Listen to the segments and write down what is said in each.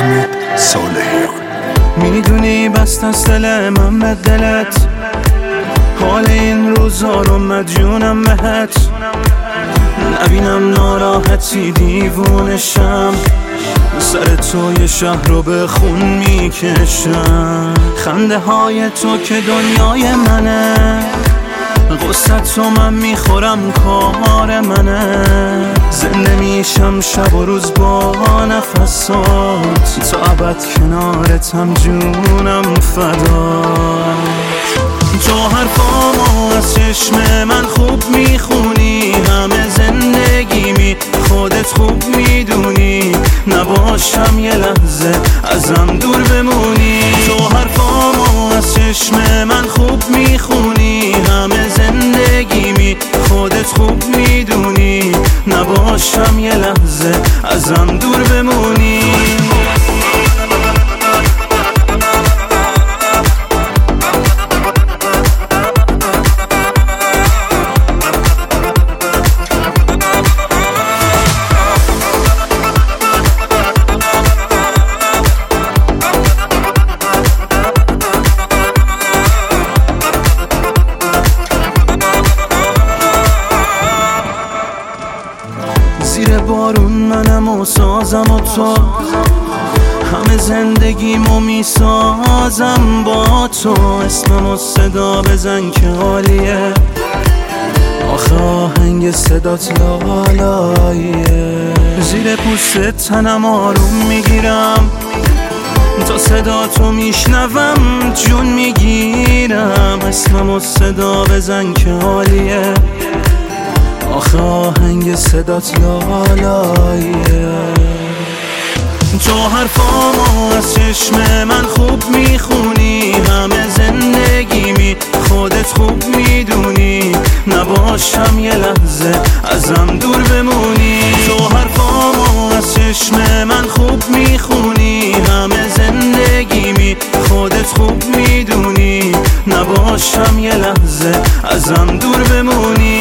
احمد صالحیان. میدونی بست از دل من به دلت، حال این روزا رو مدیونم بهت. نبینم ناراحتی دیوونشم، سر تو یه شهر رو به خون میکشم. خنده های تو که دنیای منه، غصت تو من میخورم کار منه. زنده میشم شب و روز با نفسات، تا ابد کنارتم جونم فدات. تو حرفامو از چشم من خوب میخونی، همه زندگیمی خودت خوب میدونی. نباشم یه لحظه ازم دور بمونی. تو حرفامو از چشم من خوب میخونی، همه زندگیمی خودت خوب میدونی. نباشم یه لحظه ازم دور بمونی. زیر بارون منم و سازم و تو، همه زندگیمو میسازم با تو. اسممو صدا بزن که عالیه، آخه آهنگ صدات لالاییه. زیر پوست تنم آروم میگیرم، تا صدا تو میشنوم جون میگیرم. اسممو صدا بزن که عالیه، آخه آهنگ صدات لالاییه. تو حرفامو از چشم من خوب میخونی، همه زندگیمی خودت خوب میدونی. نباشم یه لحظه ازم دور بمونی. تو حرفامو از چشم من خوب میخونی، همه زندگیمی خودت خوب میدونی. نباشم یه لحظه ازم دور بمونی.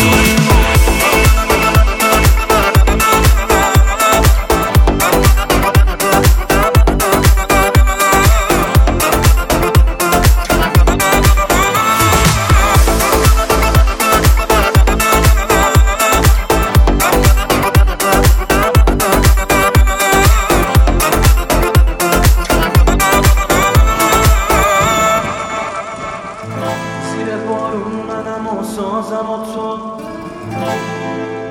زیر بارون منم و سازم و تو